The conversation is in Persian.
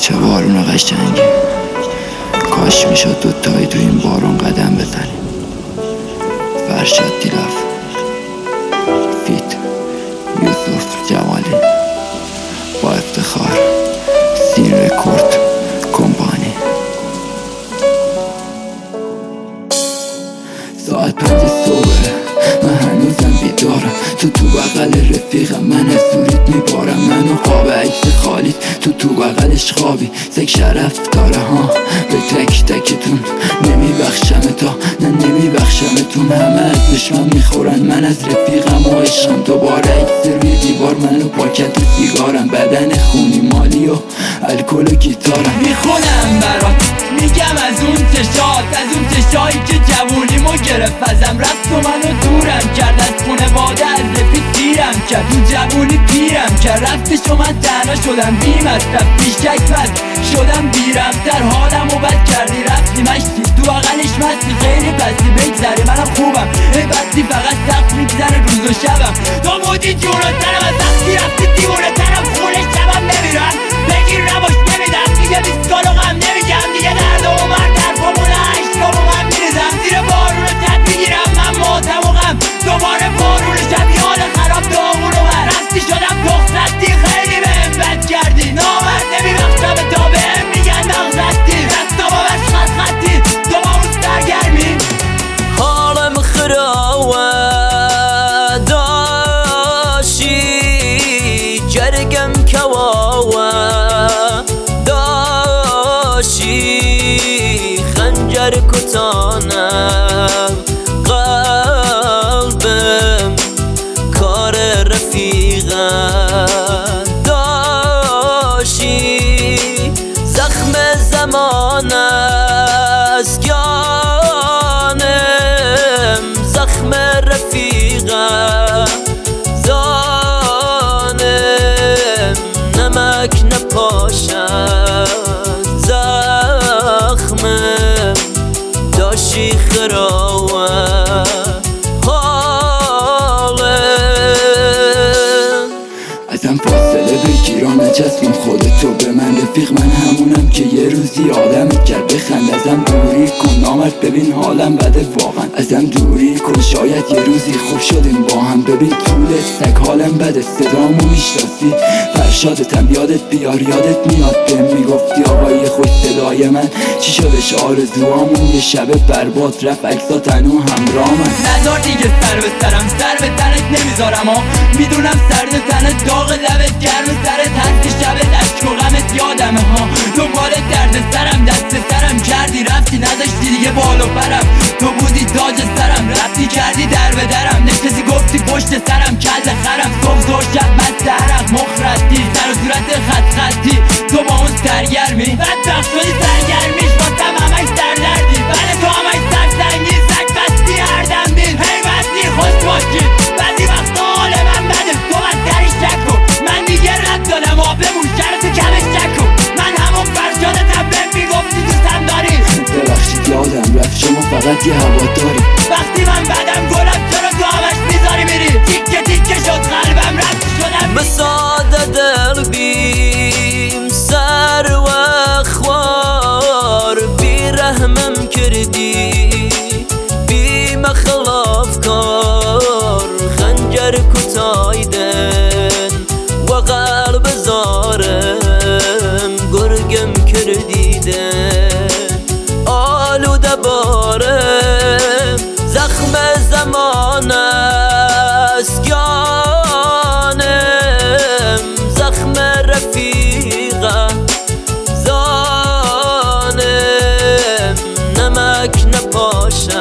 چه بارون قشنگی. کاش میشد دوتایی تو این بارون قدم بزنیم. فرشاد دیلاف فیت یوسف جمالی با افتخار سین رکورد کمپانی. ساعت 5 صبح من هنوزم بیدارم. تو بغل رفیقم من از دوریت میبارم. منو خواب عکس خالیت تو بغلش خوابی. سگ شرف داره ها به تک تکتون. نمیبخشم تا نه نمیبخشمتون. همه از دشمن میخورن من از رفیقم و عشقم. دوباره عکس روی دیوار منو پاکت و سیگارم. بدن خونی مالی و الکل و گیتارم. میخونم برات میگم از اون چشات، از اون چشایی که جوونیمو گرفت ازم. رفت و منو دورم کرد از خونواده، از رفیق دیرم کرد. تو جوونی پیرم کرد رفتش و من تنها شدم. بی مصرف بیشک بد شدم بیرم در حالمو بد کردی. رفتی مشتی تو بغلش مستی خیلی پستی. بگذره منم خوبم ای بدی فقط سخت میگذره روز و شبم. تو بودی جونو تنم از وقتی رفتی دیوونه تنم. خونه شبم نمیرم بگیر نباش نمیدم. دیگه 20 سالو غم نمیگم. دیگه درد و مرد حرفامونه عشقام و من میریزم. زیر بارون تد میگیرم من ماتم و غم. دوباره بارون شب یاد خراب داغون و من. رفتی شدم پخصدی خیلی بهم بد کردی. نامرد نمیبخشم تا بهم میگن نغزدی. دستامو بس خط خطی تو با اون سرگرمی. حالم خراوه داشی جرگم کواوه داشی خنجر کتانم قلبم کار رفیقم داشی. زخم زمان است جانم زخم رفیقم زانم نمک نپاشد زخمم داشی خراوه حالم. ازم فاصله بگیرم نچسبم خودتو به من. رفیق من همونم که یه روزی آدمت کرد بخند. ازم دوری کن نامرد ببین حالم بده واقعا. ازم دوری کن شاید یه روزی خوب شدیم با هم. ببین طولت سگ حالم بده صدامو میشناسی. فرشادتم یادت بیار یادت میاد بهم میگفتی آقای خوش صدای من چی شدش آرزوامون. یه شب برباد رفت عکسات هنو همراهمن. نذار دیگه سر به سرم سر به تنت نمیذارم ها. میدونم سرد تنت داغ لبت گرم سرت هست شبت اشک و غمت یادمه ها. دنبال درد سرم دست سرم کردی رفتی نذاشتی دیگه بالو برم. تو بودی تاج سرم رفتی کردی در به درم. نشستی گفتی پشت سرم کل خرم. صبح زور شب مست عرق مخردی سر و صورت خط خطی. تو با اون سرگرمی بدبخت شدی سرگرمیش واسم همش سردردی. بله تو همش سرسنگی سگ بستی هر دمدین. هی بستی خوش باشی بعضی وقتا حال من بده. تو بدتریش نکن من دیگه رد دادم آبمون شرط کمش نکن. من همون فرشادتم بهم میگفتی دوستم داری. ببخشید یادم رفت شما فقط یه هواداری. وقتی من بدم گلم چرا تو همش میذاری میری. تیکه تیکه شد قلبم رفت شدم بساده دل بیم سر و خوار بی رحمم کردی بی مخلاف کار. خنجر کتایدن و قلب زارم گرگم کردیدن. آلوده بارم زخم زمان است جانم زخم رفیقم زانم نمک نپاشد